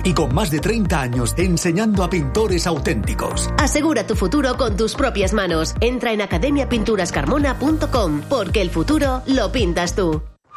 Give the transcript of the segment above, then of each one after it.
y con más de 30 años enseñando a pintores auténticos. Asegura tu futuro con tus propias manos. Entra en academiapinturascarmona.com, porque el futuro lo pintas tú.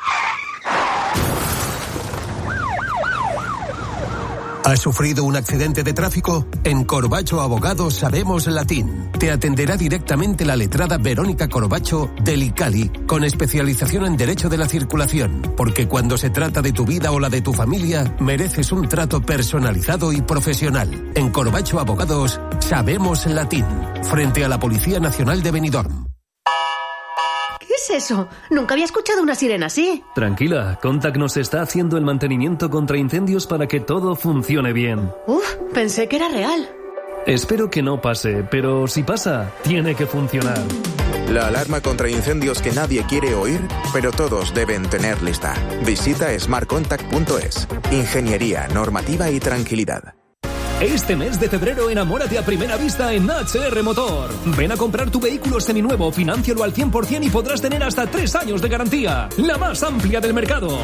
¿Has sufrido un accidente de tráfico? En Corbacho Abogados sabemos latín. Te atenderá directamente la letrada Verónica Corbacho del ICALI, con especialización en Derecho de la Circulación, porque cuando se trata de tu vida o la de tu familia, mereces un trato personalizado y profesional. En Corbacho Abogados sabemos latín, frente a la Policía Nacional de Benidorm. ¿Qué es eso? Nunca había escuchado una sirena así. Tranquila, Contact nos está haciendo el mantenimiento contra incendios para que todo funcione bien. Pensé que era real. Espero que no pase, pero si pasa, tiene que funcionar. La alarma contra incendios que nadie quiere oír, pero todos deben tener lista. Visita smartcontact.es. Ingeniería, normativa y tranquilidad. Este mes de febrero enamórate a primera vista en HR Motor. Ven a comprar tu vehículo seminuevo, financialo al 100% y podrás tener hasta 3 años de garantía. La más amplia del mercado.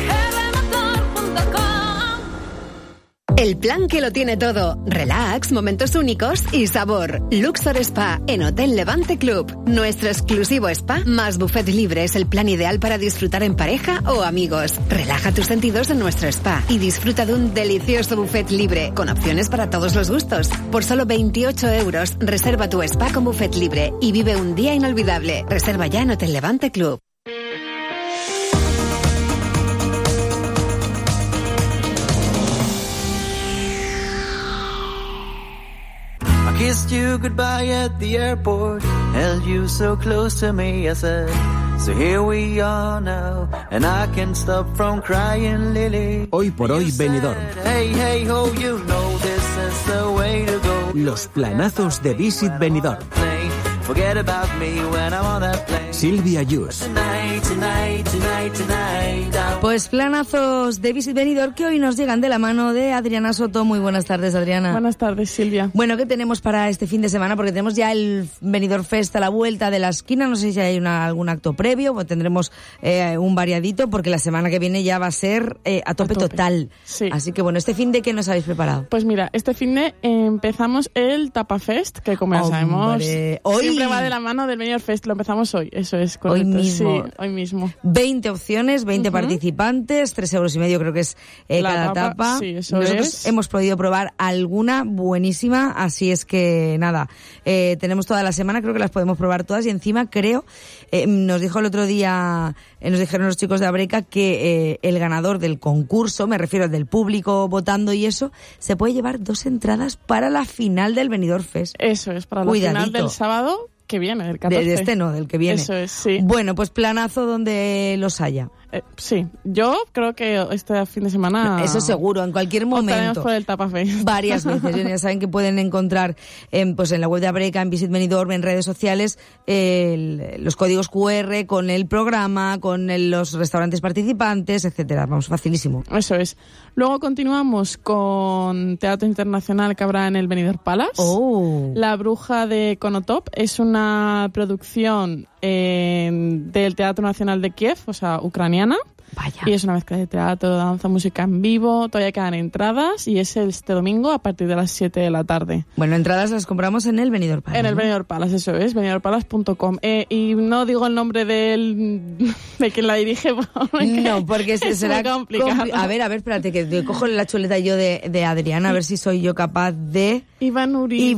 El plan que lo tiene todo. Relax, momentos únicos y sabor. Luxor Spa en Hotel Levante Club. Nuestro exclusivo spa más buffet libre es el plan ideal para disfrutar en pareja o amigos. Relaja tus sentidos en nuestro spa y disfruta de un delicioso buffet libre con opciones para todos los gustos. Por solo 28 euros, reserva tu spa con buffet libre y vive un día inolvidable. Reserva ya en Hotel Levante Club. Kissed you goodbye at the airport, held you so close to me, I said, so here we are now, and I can't stop from crying, Lily. Hoy por hoy, Benidorm. Hey, hey, ho, you know this is the way to go. Los planazos de Visit Benidorm. Forget about me when I'm on that plane. Silvia Yus. Pues planazos de Visit Benidorm que hoy nos llegan de la mano de Adriana Soto. Muy buenas tardes, Adriana. Buenas tardes, Silvia. Bueno, ¿qué tenemos para este fin de semana? Porque tenemos ya el Benidorm Fest a la vuelta de la esquina. No sé si hay algún acto previo, o tendremos un variadito, porque la semana que viene ya va a ser a tope total. Sí. Así que bueno, ¿este fin de qué nos habéis preparado? Pues mira, este fin de empezamos el Tapa Fest, que como ya sabemos, siempre va de la mano del Benidorm Fest. Lo empezamos hoy, eso es correcto. Hoy mismo. Sí, hoy mismo. 20 opciones, 20 participantes, 3,5 € creo que es cada tapa. Sí, eso Nosotros hemos podido probar alguna buenísima, así es que nada, tenemos toda la semana, creo que las podemos probar todas, y encima creo, nos dijo el otro día, nos dijeron los chicos de Abreca que el ganador del concurso, me refiero al del público votando y eso, se puede llevar 2 entradas para la final del Benidorm Fest. Eso es, para la final del sábado que viene, el 14. De este no, del que viene. Eso es, sí. Bueno, pues planazo donde los haya. Sí, yo creo que este fin de semana... Eso seguro, en cualquier momento. Por el Tapa Fest. Varias veces. Ya saben que pueden encontrar pues en la web de Abreca, en Visit Benidorm, en redes sociales, los códigos QR con el programa, con los restaurantes participantes, etcétera. Vamos, facilísimo. Eso es. Luego continuamos con Teatro Internacional que habrá en el Benidorm Palace. Oh. La Bruja de Konotop es una producción del Teatro Nacional de Kiev, o sea, ucraniana. Vaya. Y es una mezcla de teatro, danza, música en vivo. Todavía quedan entradas y es este domingo a partir de las 7 de la tarde. Bueno, entradas las compramos en el Benidorm Palace. En el Benidorm Palace, eso es, benidormpalace.com. Y no digo el nombre de quien la dirige. No, porque será complicado. A ver, espérate, que cojo la chuleta yo de Adriana, a ver si soy yo capaz de... Iván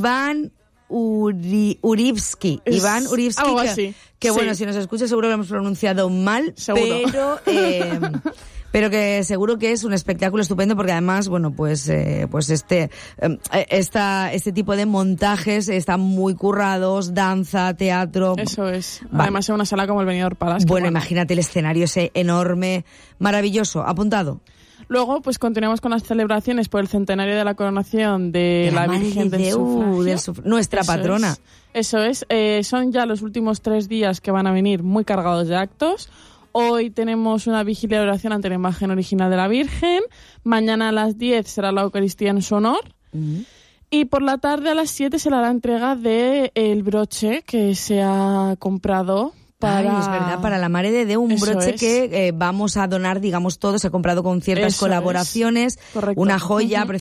Urivsky, algo así. Que sí. Bueno, si nos escucha seguro que lo hemos pronunciado mal, seguro. pero que seguro que es un espectáculo estupendo, porque además, bueno, pues este tipo de montajes están muy currados, danza, teatro. Eso es. Vale. Además en una sala como el Benidorm Palace. Bueno, imagínate el escenario ese enorme, maravilloso, apuntado. Luego, pues continuamos con las celebraciones por el centenario de la coronación de la Virgen del Sufragio. Nuestra patrona. Eso es. Son ya los últimos 3 días que van a venir muy cargados de actos. Hoy tenemos una vigilia de oración ante la imagen original de la Virgen. Mañana a las 10 será la Eucaristía en su honor. Y por la tarde a las 7 será la entrega del broche que se ha comprado. Es verdad, para la Mare de Déu, un broche que vamos a donar, digamos, todos. Se ha comprado con ciertas colaboraciones. Correcto. Una joya